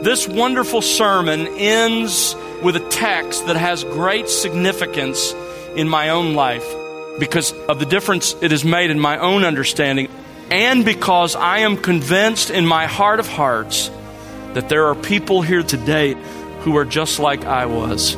This wonderful sermon ends with a text that has great significance in my own life because of the difference it has made in my own understanding, and because I am convinced in my heart of hearts that there are people here today who are just like I was.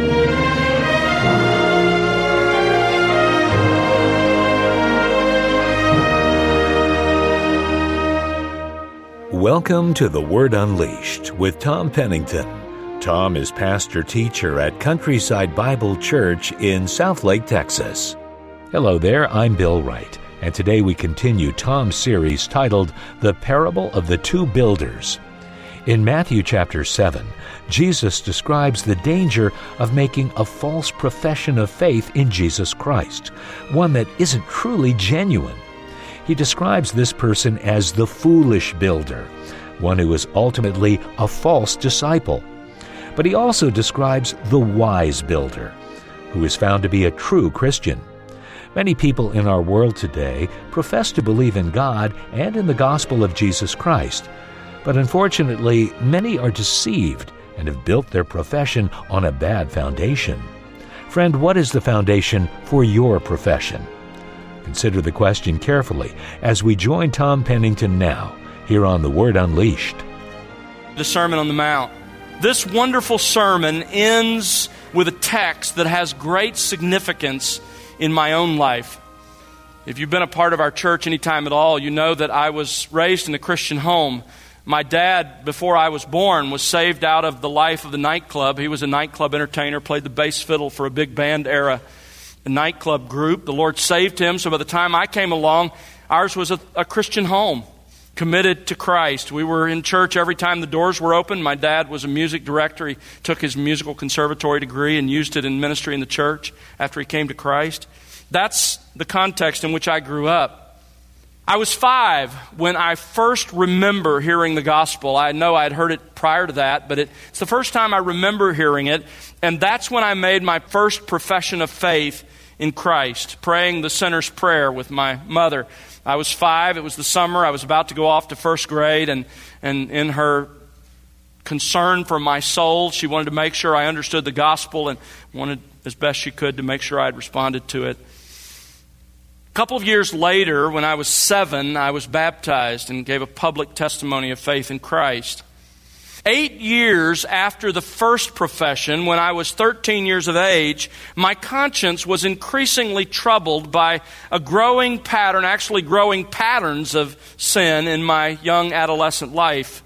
Welcome to The Word Unleashed with Tom Pennington. Tom is pastor-teacher at Countryside Bible Church in Southlake, Texas. Hello there, I'm Bill Wright, and today we continue Tom's series titled The Parable of the Two Builders. In Matthew chapter 7, Jesus describes the danger of making a false profession of faith in Jesus Christ, one that isn't truly genuine. He describes this person as the foolish builder, one who is ultimately a false disciple. But he also describes the wise builder, who is found to be a true Christian. Many people in our world today profess to believe in God and in the gospel of Jesus Christ, but unfortunately, many are deceived and have built their profession on a bad foundation. Friend, what is the foundation for your profession? Consider the question carefully as we join Tom Pennington now, here on The Word Unleashed. The Sermon on the Mount. This wonderful sermon ends with a text that has great significance in my own life. If you've been a part of our church any time at all, you know that I was raised in a Christian home. My dad, before I was born, was saved out of the life of the nightclub. He was a nightclub entertainer, played the bass fiddle for a big band era nightclub group. The Lord saved him, so by the time I came along, ours was a Christian home, committed to Christ. We were in church every time the doors were open. My dad was a music director. He took his musical conservatory degree and used it in ministry in the church after he came to Christ. That's the context in which I grew up. I was 5 when I first remember hearing the gospel. I know I had heard it prior to that, but it's the first time I remember hearing it, and that's when I made my first profession of faith in Christ, praying the sinner's prayer with my mother. I was 5. It was the summer. I was about to go off to first grade, and in her concern for my soul, she wanted to make sure I understood the gospel and wanted as best she could to make sure I had responded to it. A couple of years later, when I was 7, I was baptized and gave a public testimony of faith in Christ. 8 years after the first profession, when I was 13 years of age, my conscience was increasingly troubled by a growing pattern, actually growing patterns of sin in my young adolescent life.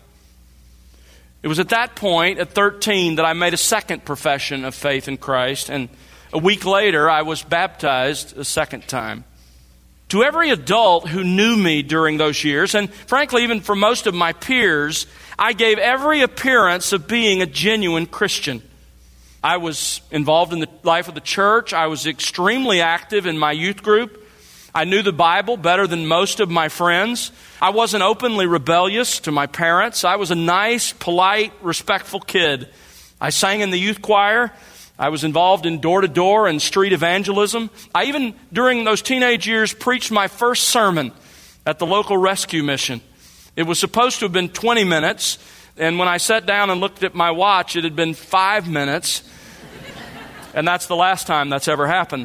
It was at that point, at 13, that I made a second profession of faith in Christ, and a week later, I was baptized a second time. To every adult who knew me during those years, and frankly, even for most of my peers, I gave every appearance of being a genuine Christian. I was involved in the life of the church. I was extremely active in my youth group. I knew the Bible better than most of my friends. I wasn't openly rebellious to my parents. I was a nice, polite, respectful kid. I sang in the youth choir. I was involved in door-to-door and street evangelism. I even, during those teenage years, preached my first sermon at the local rescue mission. It was supposed to have been 20 minutes, and when I sat down and looked at my watch, it had been 5 minutes, and that's the last time that's ever happened.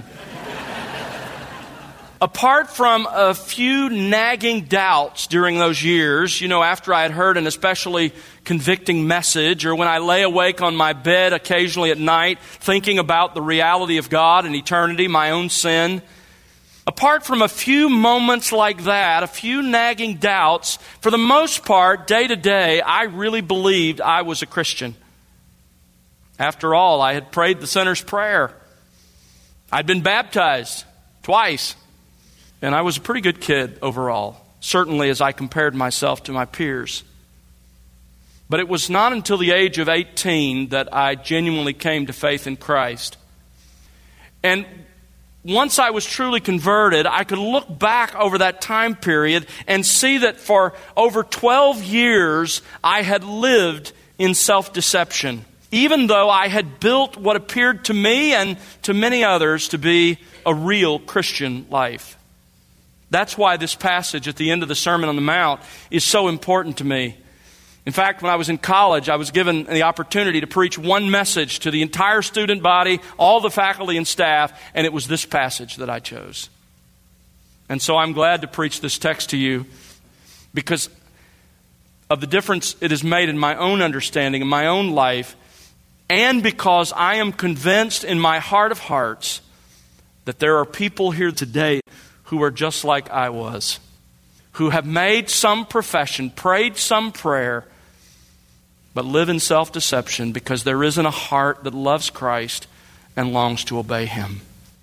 Apart from a few nagging doubts during those years, after I had heard an especially convicting message, or when I lay awake on my bed occasionally at night thinking about the reality of God and eternity, my own sin, apart from a few moments like that, a few nagging doubts, for the most part, day to day, I really believed I was a Christian. After all, I had prayed the sinner's prayer. I'd been baptized twice. And I was a pretty good kid overall, certainly as I compared myself to my peers. But it was not until the age of 18 that I genuinely came to faith in Christ. And once I was truly converted, I could look back over that time period and see that for over 12 years I had lived in self-deception, even though I had built what appeared to me and to many others to be a real Christian life. That's why this passage at the end of the Sermon on the Mount is so important to me. In fact, when I was in college, I was given the opportunity to preach one message to the entire student body, all the faculty and staff, and it was this passage that I chose. And so I'm glad to preach this text to you because of the difference it has made in my own understanding, in my own life, and because I am convinced in my heart of hearts that there are people here today who are just like I was, who have made some profession, prayed some prayer, but live in self-deception because there isn't a heart that loves Christ and longs to obey Him.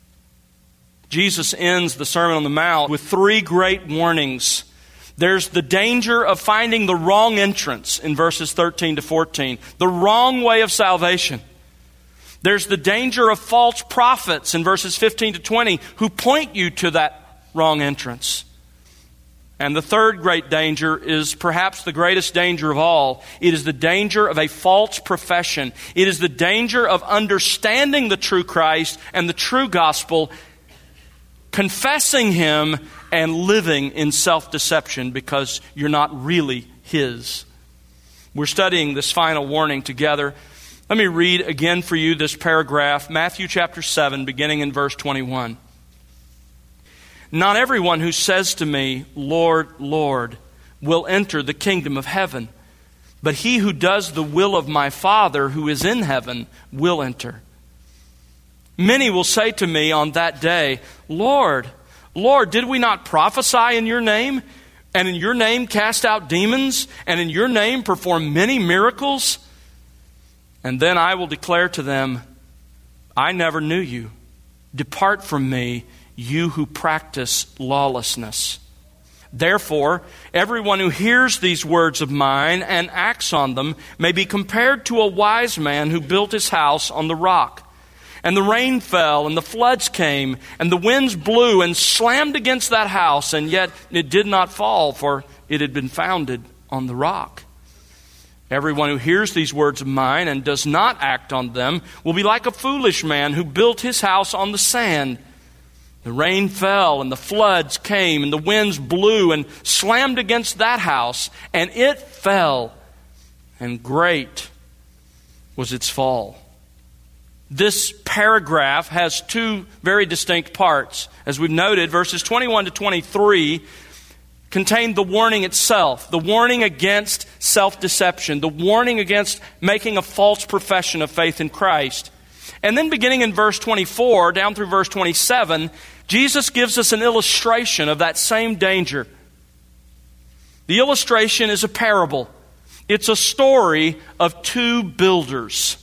Jesus ends the Sermon on the Mount with 3 great warnings. There's the danger of finding the wrong entrance in verses 13 to 14, the wrong way of salvation. There's the danger of false prophets in verses 15 to 20 who point you to that wrong entrance. And the third great danger is perhaps the greatest danger of all. It is the danger of a false profession. It is the danger of understanding the true Christ and the true gospel, confessing Him and living in self-deception because you're not really His. We're studying this final warning together. Let me read again for you this paragraph, Matthew chapter 7, beginning in verse 21. Not everyone who says to me, Lord, Lord, will enter the kingdom of heaven, but he who does the will of my Father who is in heaven will enter. Many will say to me on that day, Lord, Lord, did we not prophesy in your name, and in your name cast out demons, and in your name perform many miracles? And then I will declare to them, I never knew you. Depart from me, you who practice lawlessness. Therefore, everyone who hears these words of mine and acts on them may be compared to a wise man who built his house on the rock. And the rain fell, and the floods came, and the winds blew and slammed against that house, and yet it did not fall, for it had been founded on the rock. Everyone who hears these words of mine and does not act on them will be like a foolish man who built his house on the sand. The rain fell, and the floods came, and the winds blew and slammed against that house, and it fell, and great was its fall. This paragraph has 2 very distinct parts. As we've noted, verses 21 to 23 contain the warning itself, the warning against self-deception, the warning against making a false profession of faith in Christ. And then beginning in verse 24 down through verse 27, Jesus gives us an illustration of that same danger. The illustration is a parable. It's a story of 2 builders.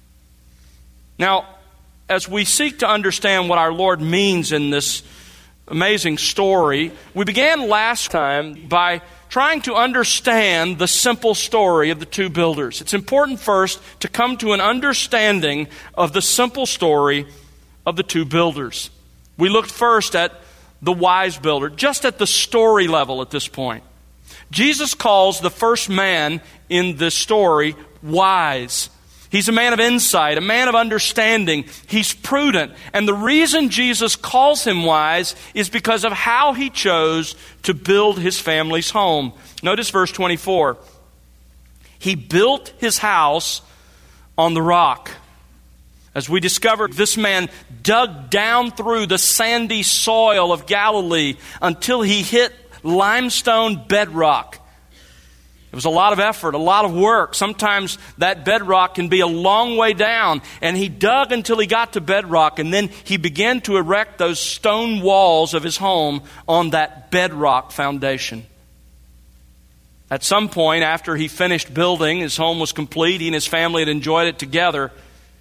Now, as we seek to understand what our Lord means in this amazing story, we began last time by trying to understand the simple story of the 2 builders. It's important first to come to an understanding of the simple story of the 2 builders. We looked first at the wise builder, just at the story level at this point. Jesus calls the first man in this story wise. He's a man of insight, a man of understanding. He's prudent. And the reason Jesus calls him wise is because of how he chose to build his family's home. Notice verse 24. He built his house on the rock. As we discovered, this man dug down through the sandy soil of Galilee until he hit limestone bedrock. It was a lot of effort, a lot of work. Sometimes that bedrock can be a long way down. And he dug until he got to bedrock, and then he began to erect those stone walls of his home on that bedrock foundation. At some point, after he finished building, his home was complete, he and his family had enjoyed it together.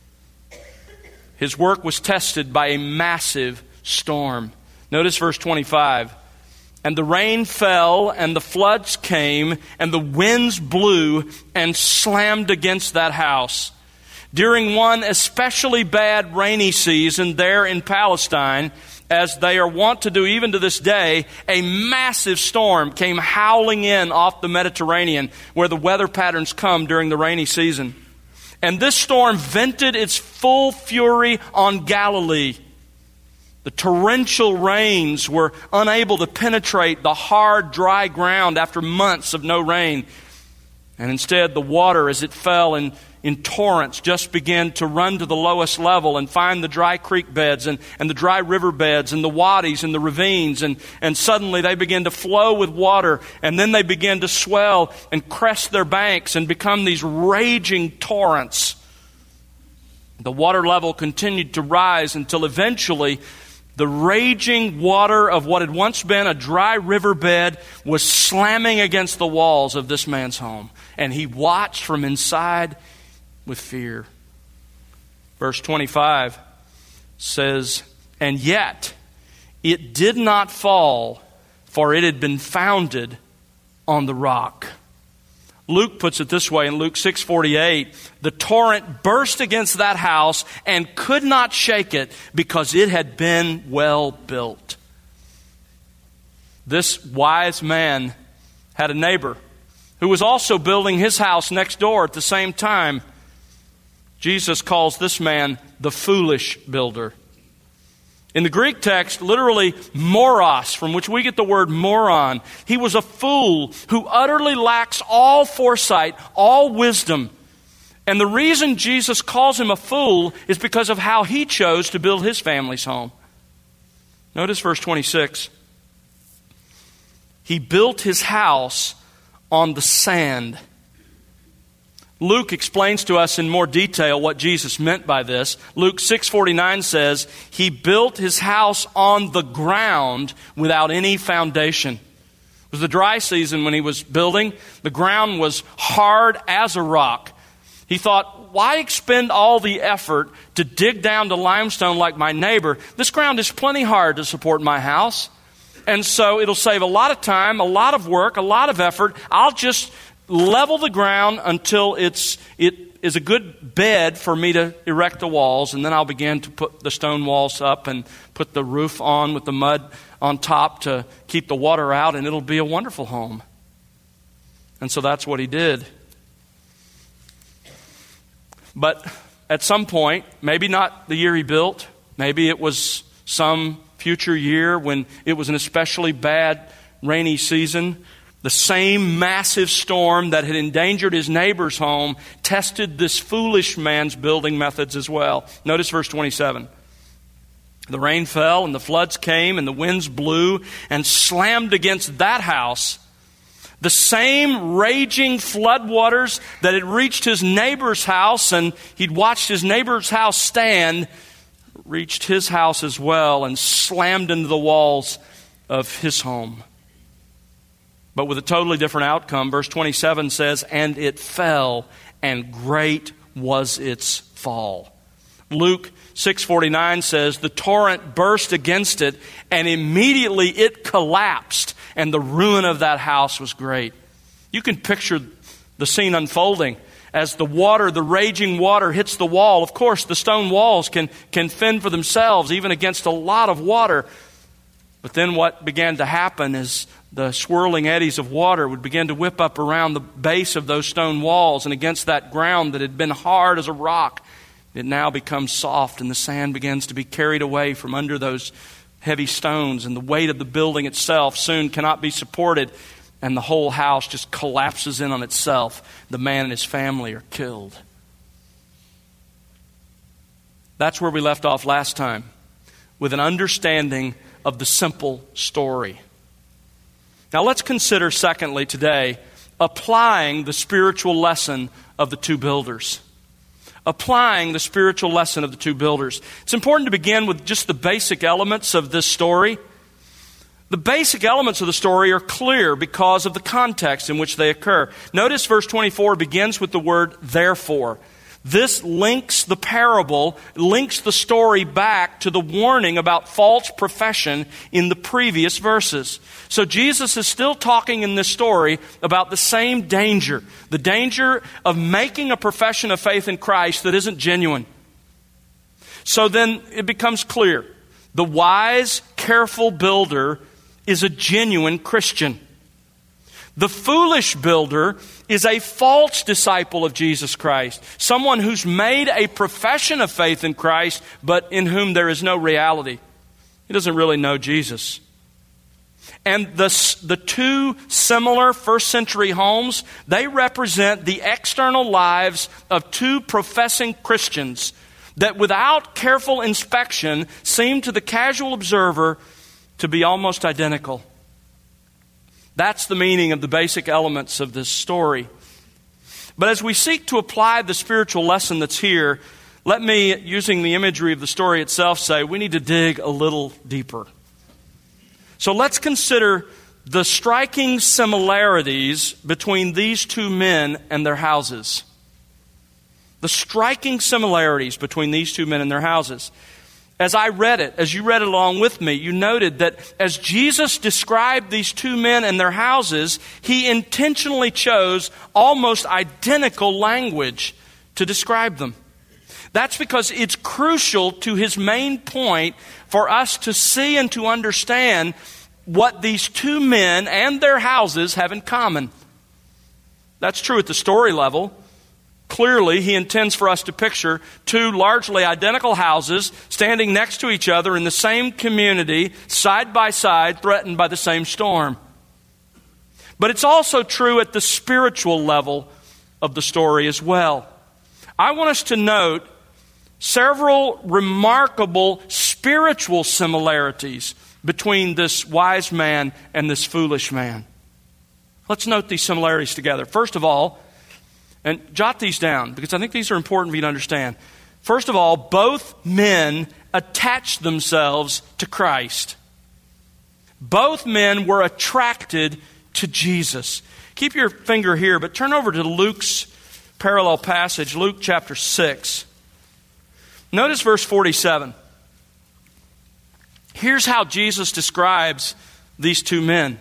His work was tested by a massive storm. Notice verse 25. And the rain fell, and the floods came, and the winds blew and slammed against that house. During one especially bad rainy season there in Palestine, as they are wont to do even to this day, a massive storm came howling in off the Mediterranean, where the weather patterns come during the rainy season. And this storm vented its full fury on Galilee. The torrential rains were unable to penetrate the hard, dry ground after months of no rain. And instead, the water, as it fell in torrents, just began to run to the lowest level and find the dry creek beds and the dry river beds and the wadis and the ravines. And suddenly they began to flow with water. And then they began to swell and crest their banks and become these raging torrents. The water level continued to rise until eventually the raging water of what had once been a dry riverbed was slamming against the walls of this man's home. And he watched from inside with fear. Verse 25 says, "And yet it did not fall, for it had been founded on the rock." Luke puts it this way in Luke 6:48, "The torrent burst against that house and could not shake it because it had been well built." This wise man had a neighbor who was also building his house next door at the same time. Jesus calls this man the foolish builder. In the Greek text, literally moros, from which we get the word moron. He was a fool who utterly lacks all foresight, all wisdom. And the reason Jesus calls him a fool is because of how he chose to build his family's home. Notice verse 26. He built his house on the sand. Luke explains to us in more detail what Jesus meant by this. Luke 6:49 says, he built his house on the ground without any foundation. It was the dry season when he was building. The ground was hard as a rock. He thought, why expend all the effort to dig down to limestone like my neighbor? This ground is plenty hard to support my house. And so it'll save a lot of time, a lot of work, a lot of effort. I'll just level the ground until it is a good bed for me to erect the walls, and then I'll begin to put the stone walls up and put the roof on with the mud on top to keep the water out, and it'll be a wonderful home. And so that's what he did. But at some point, maybe not the year he built, maybe it was some future year when it was an especially bad rainy season, the same massive storm that had endangered his neighbor's home tested this foolish man's building methods as well. Notice verse 27. The rain fell and the floods came and the winds blew and slammed against that house. The same raging floodwaters that had reached his neighbor's house and he'd watched his neighbor's house stand reached his house as well and slammed into the walls of his home. But with a totally different outcome. Verse 27 says, and it fell, and great was its fall. Luke 6:49 says, the torrent burst against it, and immediately it collapsed, and the ruin of that house was great. You can picture the scene unfolding. As the water, the raging water hits the wall, of course, the stone walls can fend for themselves, even against a lot of water. But then what began to happen is the swirling eddies of water would begin to whip up around the base of those stone walls, and against that ground that had been hard as a rock, it now becomes soft, and the sand begins to be carried away from under those heavy stones, and the weight of the building itself soon cannot be supported, and the whole house just collapses in on itself. The man and his family are killed. That's where we left off last time, with an understanding of the simple story. Now let's consider, secondly, today, applying the spiritual lesson of the two builders. Applying the spiritual lesson of the two builders. It's important to begin with just the basic elements of this story. The basic elements of the story are clear because of the context in which they occur. Notice verse 24 begins with the word therefore. This links the parable, links the story back to the warning about false profession in the previous verses. So Jesus is still talking in this story about the same danger, the danger of making a profession of faith in Christ that isn't genuine. So then it becomes clear. The wise, careful builder is a genuine Christian. The foolish builder is a false disciple of Jesus Christ, someone who's made a profession of faith in Christ, but in whom there is no reality. He doesn't really know Jesus. And the two similar first-century homes, they represent the external lives of two professing Christians that without careful inspection seem to the casual observer to be almost identical. That's the meaning of the basic elements of this story. But as we seek to apply the spiritual lesson that's here, let me, using the imagery of the story itself, say we need to dig a little deeper. So let's consider the striking similarities between these two men and their houses. The striking similarities between these two men and their houses. As I read it, as you read it along with me, you noted that as Jesus described these two men and their houses, he intentionally chose almost identical language to describe them. That's because it's crucial to his main point for us to see and to understand what these two men and their houses have in common. That's true at the story level. Clearly, he intends for us to picture two largely identical houses standing next to each other in the same community, side by side, threatened by the same storm. But it's also true at the spiritual level of the story as well. I want us to note several remarkable spiritual similarities between this wise man and this foolish man. Let's note these similarities together. First of all, and jot these down because I think these are important for you to understand. First of all, both men attached themselves to Christ. Both men were attracted to Jesus. Keep your finger here, but turn over to Luke's parallel passage, Luke chapter 6. Notice verse 47. Here's how Jesus describes these two men.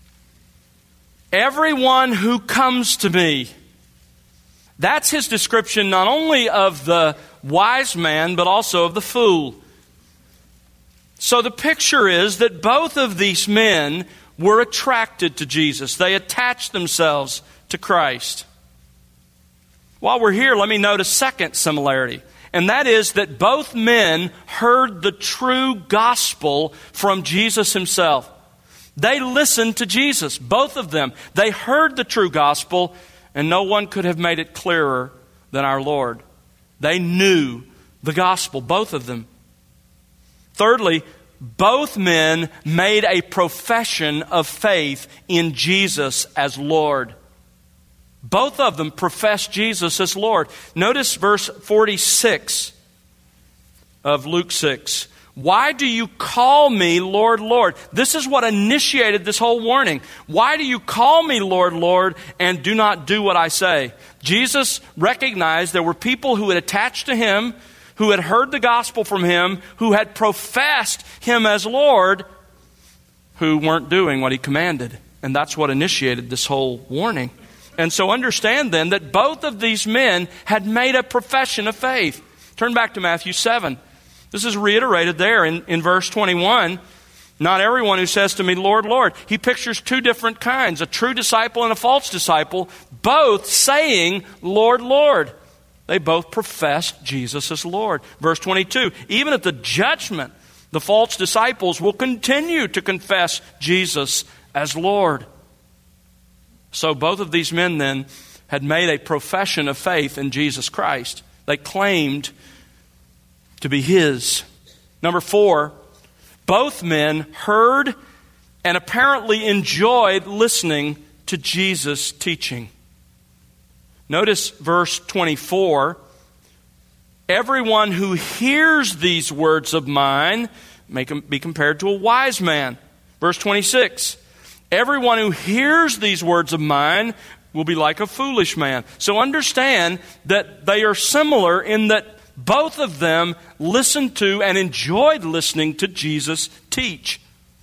Everyone who comes to me. That's his description not only of the wise man, but also of the fool. So the picture is that both of these men were attracted to Jesus. They attached themselves to Christ. While we're here, let me note a second similarity. And that is that both men heard the true gospel from Jesus himself. They listened to Jesus, both of them. They heard the true gospel, and no one could have made it clearer than our Lord. They knew the gospel, both of them. Thirdly, both men made a profession of faith in Jesus as Lord. Both of them professed Jesus as Lord. Notice verse 46 of Luke 6. Why do you call me Lord, Lord? This is what initiated this whole warning. Why do you call me Lord, Lord, and do not do what I say? Jesus recognized there were people who had attached to him, who had heard the gospel from him, who had professed him as Lord, who weren't doing what he commanded. And that's what initiated this whole warning. And so understand then that both of these men had made a profession of faith. Turn back to Matthew 7. This is reiterated there in verse 21. Not everyone who says to me, Lord, Lord. He pictures two different kinds, a true disciple and a false disciple, both saying, Lord, Lord. They both professed Jesus as Lord. Verse 22, even at the judgment, the false disciples will continue to confess Jesus as Lord. So both of these men then had made a profession of faith in Jesus Christ. They claimed to be his. Number 4, both men heard and apparently enjoyed listening to Jesus' teaching. Notice verse 24. Everyone who hears these words of mine may be compared to a wise man. Verse 26. Everyone who hears these words of mine will be like a foolish man. So understand that they are similar in that both of them listened to and enjoyed listening to Jesus teach.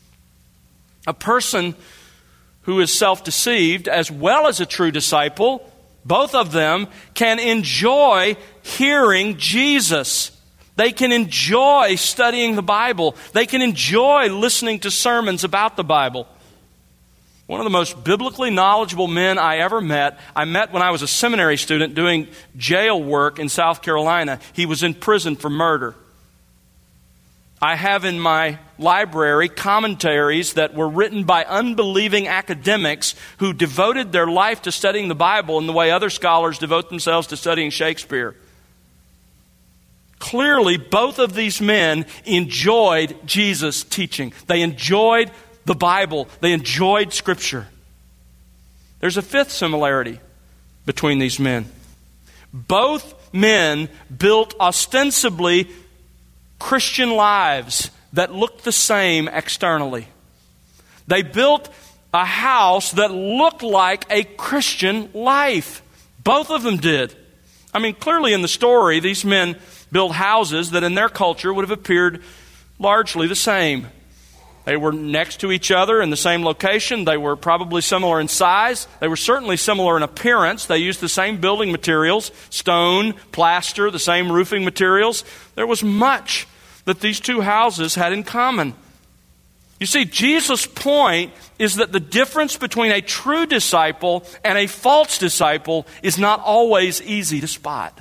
A person who is self-deceived as well as a true disciple, both of them can enjoy hearing Jesus. They can enjoy studying the Bible. They can enjoy listening to sermons about the Bible. One of the most biblically knowledgeable men I ever met, I met when I was a seminary student doing jail work in South Carolina. He was in prison for murder. I have in my library commentaries that were written by unbelieving academics who devoted their life to studying the Bible in the way other scholars devote themselves to studying Shakespeare. Clearly, both of these men enjoyed Jesus' teaching. They enjoyed the Bible. They enjoyed Scripture. There's a fifth similarity between these men. Both men built ostensibly Christian lives that looked the same externally. They built a house that looked like a Christian life. Both of them did. I mean, clearly in the story, these men built houses that in their culture would have appeared largely the same. They were next to each other in the same location. They were probably similar in size. They were certainly similar in appearance. They used the same building materials, stone, plaster, the same roofing materials. There was much that these two houses had in common. You see, Jesus' point is that the difference between a true disciple and a false disciple is not always easy to spot.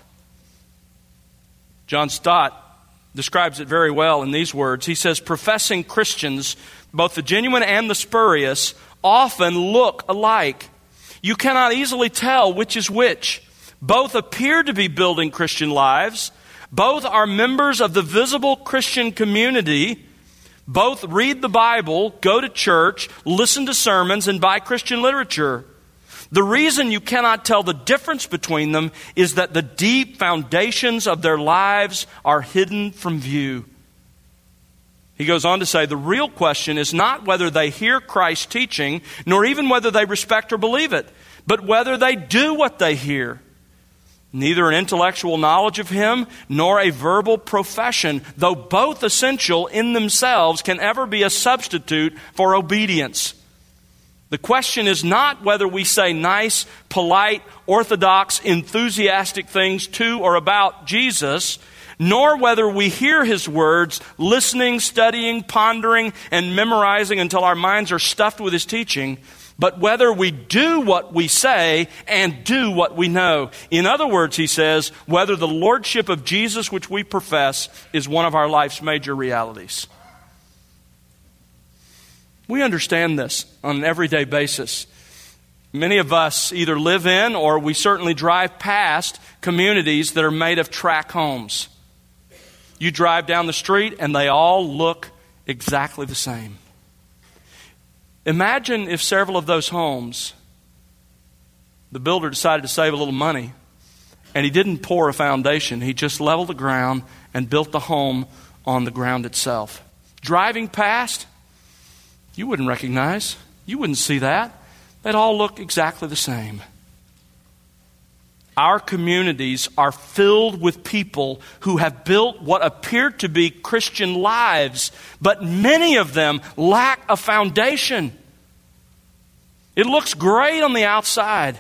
John Stott describes it very well in these words. He says, professing Christians, both the genuine and the spurious, often look alike. You cannot easily tell which is which. Both appear to be building Christian lives. Both are members of the visible Christian community. Both read the Bible, go to church, listen to sermons, and buy Christian literature. The reason you cannot tell the difference between them is that the deep foundations of their lives are hidden from view. He goes on to say, the real question is not whether they hear Christ's teaching, nor even whether they respect or believe it, but whether they do what they hear. Neither an intellectual knowledge of Him, nor a verbal profession, though both essential in themselves, can ever be a substitute for obedience. The question is not whether we say nice, polite, orthodox, enthusiastic things to or about Jesus, nor whether we hear His words, listening, studying, pondering, and memorizing until our minds are stuffed with His teaching, but whether we do what we say and do what we know. In other words, he says, whether the lordship of Jesus which we profess is one of our life's major realities. We understand this on an everyday basis. Many of us either live in or we certainly drive past communities that are made of tract homes. You drive down the street and they all look exactly the same. Imagine if several of those homes, the builder decided to save a little money and he didn't pour a foundation. He just leveled the ground and built the home on the ground itself. Driving past, you wouldn't recognize. You wouldn't see that. They'd all look exactly the same. Our communities are filled with people who have built what appear to be Christian lives, but many of them lack a foundation. It looks great on the outside,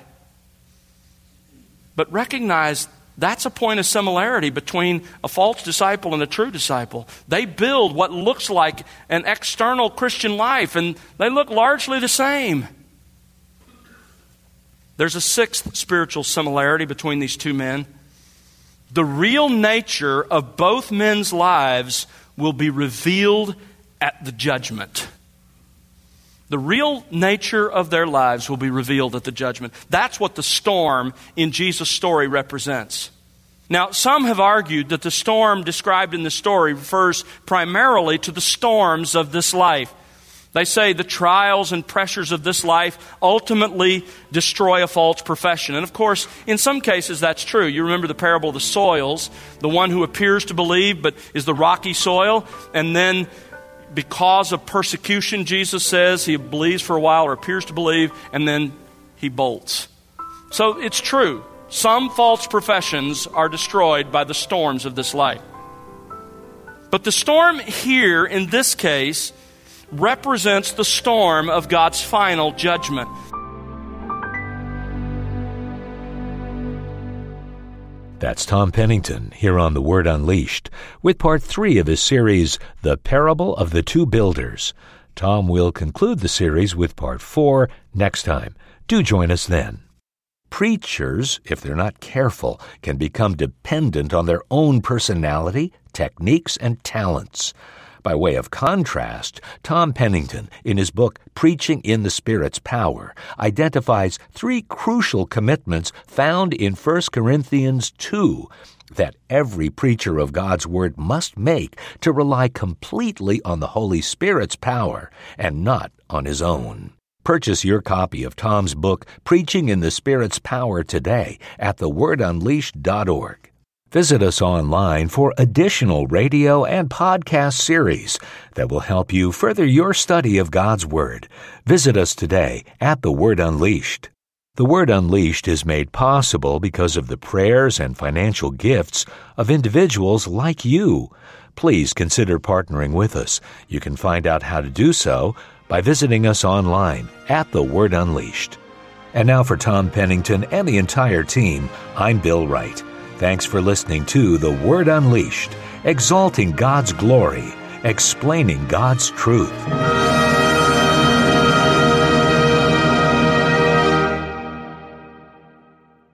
but recognize that's a point of similarity between a false disciple and a true disciple. They build what looks like an external Christian life, and they look largely the same. There's a sixth spiritual similarity between these two men. The real nature of both men's lives will be revealed at the judgment. The real nature of their lives will be revealed at the judgment. That's what the storm in Jesus' story represents. Now, some have argued that the storm described in the story refers primarily to the storms of this life. They say the trials and pressures of this life ultimately destroy a false profession. And of course, in some cases that's true. You remember the parable of the soils, the one who appears to believe but is the rocky soil, and then because of persecution, Jesus says, he believes for a while or appears to believe, and then he bolts. So it's true. Some false professions are destroyed by the storms of this life. But the storm here, in this case, represents the storm of God's final judgment. That's Tom Pennington here on The Word Unleashed with part 3 of his series, The Parable of the Two Builders. Tom will conclude the series with part 4 next time. Do join us then. Preachers, if they're not careful, can become dependent on their own personality, techniques, and talents. By way of contrast, Tom Pennington, in his book Preaching in the Spirit's Power, identifies 3 crucial commitments found in 1 Corinthians 2 that every preacher of God's Word must make to rely completely on the Holy Spirit's power and not on his own. Purchase your copy of Tom's book, Preaching in the Spirit's Power, today at thewordunleashed.org. Visit us online for additional radio and podcast series that will help you further your study of God's Word. Visit us today at The Word Unleashed. The Word Unleashed is made possible because of the prayers and financial gifts of individuals like you. Please consider partnering with us. You can find out how to do so by visiting us online at The Word Unleashed. And now for Tom Pennington and the entire team, I'm Bill Wright. Thanks for listening to The Word Unleashed, exalting God's glory, explaining God's truth.